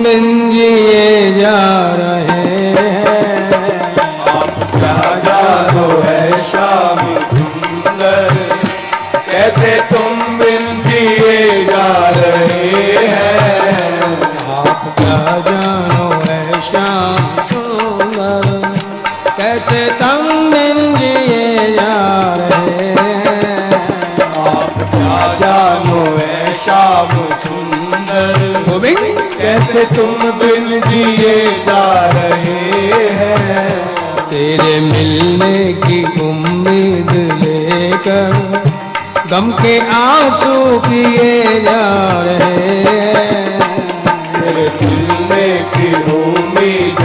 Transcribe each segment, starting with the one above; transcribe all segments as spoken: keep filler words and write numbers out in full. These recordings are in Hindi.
बिन जिए जा रहे हैं। आप क्या जानो है शाम सुंदर, कैसे तुम बिन जिए जा रहे हैं। आप क्या जानो है शाम सुंदर, कैसे तुम बिन जिए जा रहे हैं। आप क्या जानो है शाम सुंदर, कैसे तुम बिन जिए जा रहे हैं। तेरे मिलने की उम्मीद लेकर गम के आंसू किए जा रहे हैं। तेरे मिलने की उम्मीद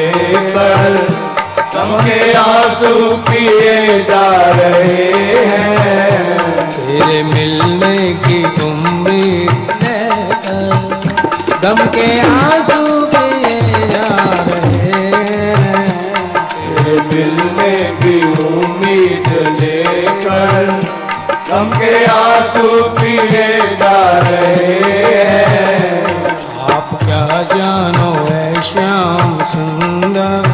लेकर गम के आंसू किए जा रहे हैं। तेरे मिलने की उम्मीद लेकर गम के आंसू किए जा रहे हैं। तेरे मिलने की उम्मीद लेकर गम के आंसू पिए जा रहे हैं। आप क्या जानो है श्याम सुंदर,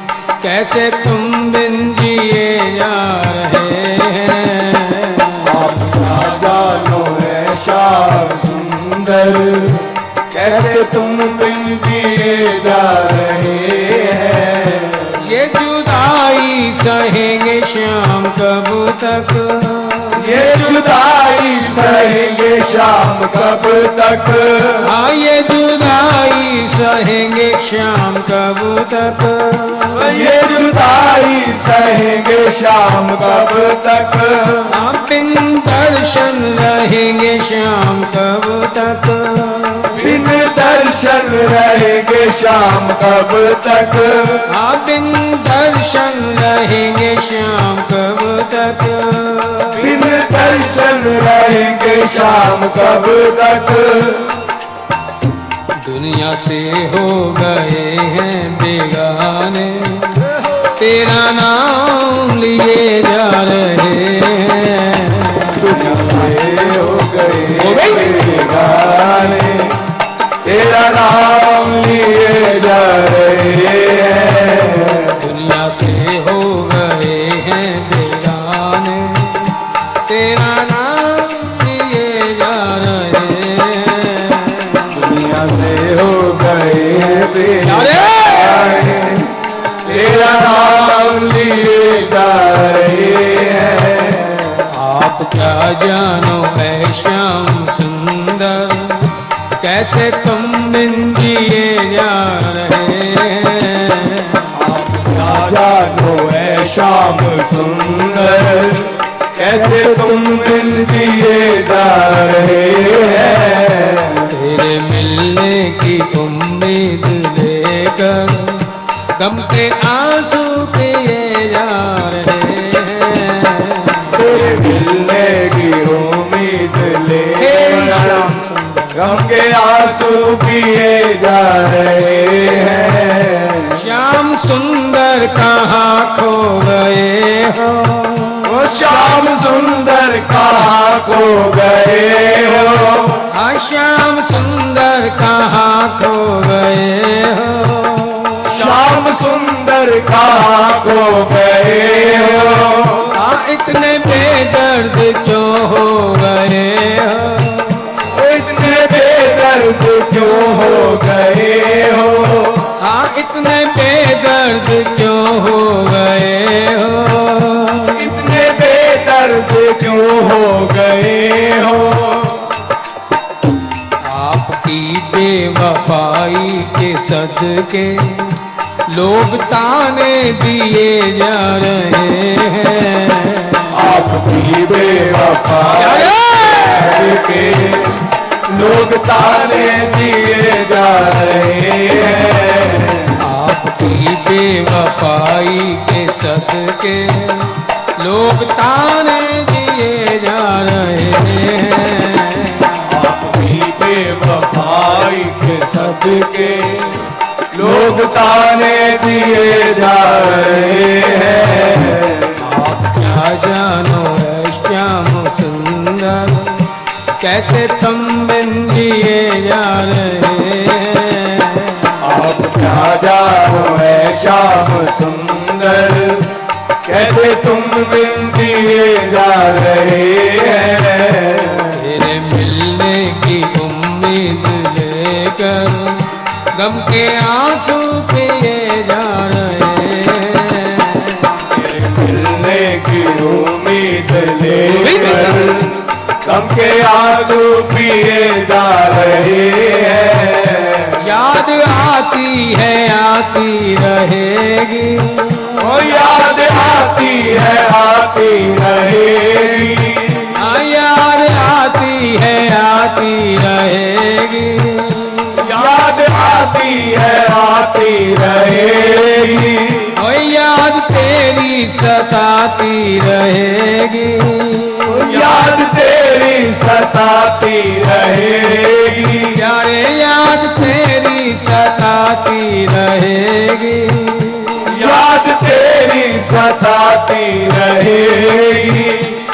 कैसे तुम बिन जिए जा रहे हैं। आप क्या जानो है श्याम सुंदर, कैसे तुम बिन जिए जा रहे हैं। ये जुदाई सहेंगे श्याम कब तक, ये जुदाई सहेंगे शाम कब तक। हाँ ये जुदाई सहेंगे श्याम कब तक। ये जुदाई सहेंगे शाम कब तक। हाँ बिन दर्शन रहेंगे श्याम कब तक। बिन दर्शन रहेंगे शाम कब तक। हाँ बिन दर्शन रहेंगे श्याम कब तक। बिन दर्शन रहेंगे शाम कब तक। दुनिया से हो गए हैं बेगाने, तेरा नाम लिए जा रहे हैं। दुनिया से हो गए बेगाने, तेरा नाम लिए जा रहे हैं। दुनिया से हो गए हैं बेगाने, तेरा नाम लिए जा रहे हैं। दुनिया से हो गए बेगाने, तेरा नाम लिए जा रहे हैं। आप क्या जानो है श्याम सुंदर, कैसे तुम बिन जिए जा रहे हैं। आप क्या जानो है श्याम सुंदर, कैसे तुम बिन जिए जा रहे हैं। तेरे मिलने की उम्मीद लेकर गम के आंसू पिए जा रहे हैं। तेरे मिलने की उम्मीद लेकर गम के आंसू पिए जा रहे हैं। श्याम सुंदर कहाँ खो गए हो, वो श्याम सुंदर कहाँ खो गए हो। हाँ श्याम सुंदर कहाँ खो गए हो। श्याम सुंदर कहाँ खो गए हो। हाँ इतने बेदर्द क्यों हो गए हो। इतने बेदर्द क्यों हो गए हो। हाँ इतने बेदर्द क्यों हो गए हो। इतने बेदर्द क्यों हो गए हो। आपकी बेवफाई के सदके लोग ताने दिए जा रहे हैं। आपकी बेवफाई के लोग ताने दिए जा रहे हैं। आपकी बेवफाई के सदके लोग ताने दिए जा रहे हैं। आपकी बेवफाई के सदके लोग ताने दिए जा रहे हैं। आप क्या जानो है श्याम सुंदर, कैसे तुम बिन जिए जा रहे हैं। सुंदर, कैसे तुम बिन दिए जा रहे हैं। तेरे मिलने की उम्मीद लेकर गम के आंसू पिए जा रहे हैं। तेरे मिलने की उम्मीद लेकर गम के आंसू पिए जा रहे हैं। याद आती है आती रहेगी, ओ याद आती है आती रहेगी। हाँ याद आती है आती रहेगी, याद आती है आती रहेगी। ओ याद तेरी सताती रहेगी, याद तेरी सताती रहेगी। यारे याद तेरी सताती रहेगी, याद तेरी सताती रहेगी।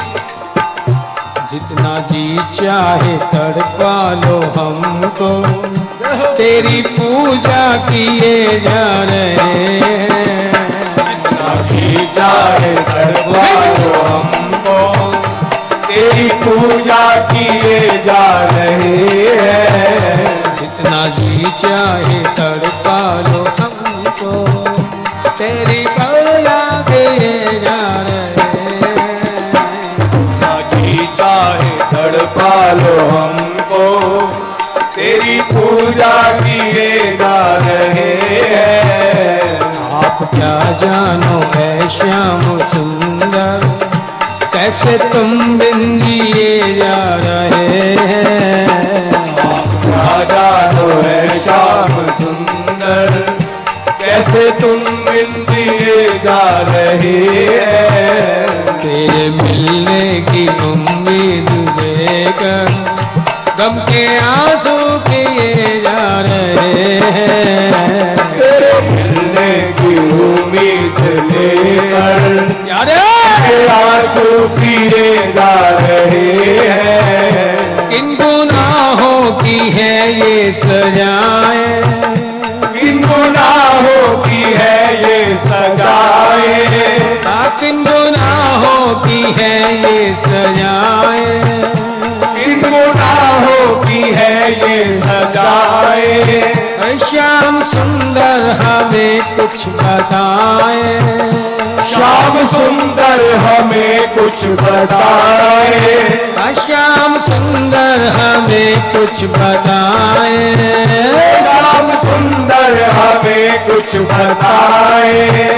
जितना जी चाहे तड़पा लो हमको, तेरी पूजा किए जा रहे हैं। जितना जी चाहे तड़पा लो हमको, तेरी पूजा किए जा रहे हैं। जितना जी चाहे तड़पा लो हमको, तेरी पूजा किए जा रहे हैं। जी चाहे तड़पा लो हमको, तेरी पूजा किए जा रहे हैं। आप क्या जानो है श्याम सुंदर, कैसे तुम बिन जिए जा रहे हैं। आप क्या जानो है श्याम सुंदर, कैसे तुम बिन जिए जा रहे हैं। तेरे मिलने की उम्मीद लेकर गम के आंसू किए जा रहे हैं। तेरे मिलने की उम्मीद लेकर यारे आंसू पिए जा रहे हैं। किन गुनाहों की है ये सजाएं, किन गुनाहों की है ये सजाएं। किन गुनाहों की है ये सजाएं, किन गुनाहों की है ये सजाएं। श्याम सुंदर हमें कुछ बताए, श्याम सुंदर हमें कुछ बताए। श्याम सुंदर हमें कुछ बताए, श्याम सुंदर हमें कुछ बताए।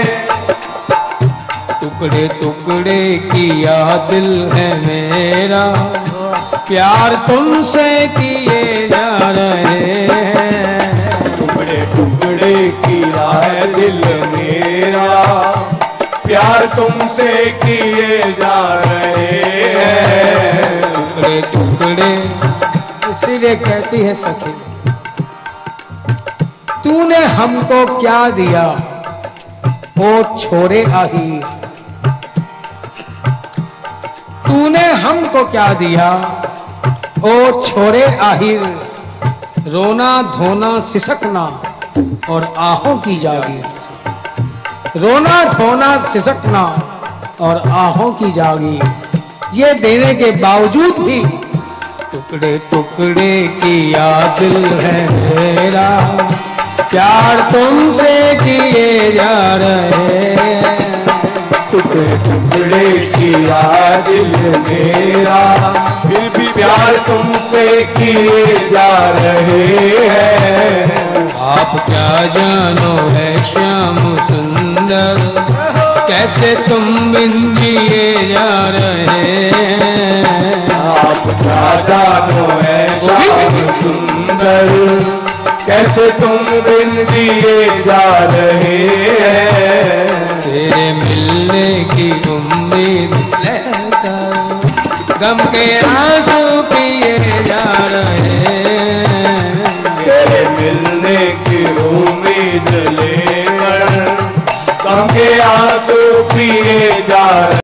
टुकड़े टुकड़े किया दिल है मेरा, प्यार तुमसे किए जा रहे हैं। टुकड़े टुकड़े किया है दिल मेरा, प्यार तुमसे किए जा रहे हैं। टुकड़े टुकड़े इसीलिए कहती है सखी, तूने हमको क्या दिया ओ छोरे आही, तूने हमको क्या दिया ओ छोरे आहिर। रोना धोना सिसकना और आहों की जागी, रोना धोना सिसकना और आहों की जागी, ये देने के बावजूद भी टुकड़े टुकड़े किया दिल है मेरा, प्यार तुमसे किए जा रहे हैं। टुकड़े टुकड़े किया दिल मेरा, फिर भी प्यार तुमसे किए जा रहे हैं। आप क्या जानो है श्याम सुंदर, कैसे तुम बिन जिए जा रहे हैं। आप क्या जानो है श्याम सुंदर, कैसे तुम बिन जिए जा रहे हैं। तेरे मिलने की उम्मीद लेकर गम के आंसू पिए जा रहे हैं। तेरे मिलने की उम्मीद लेकर गम के आंसू पिए जा रहे हैं।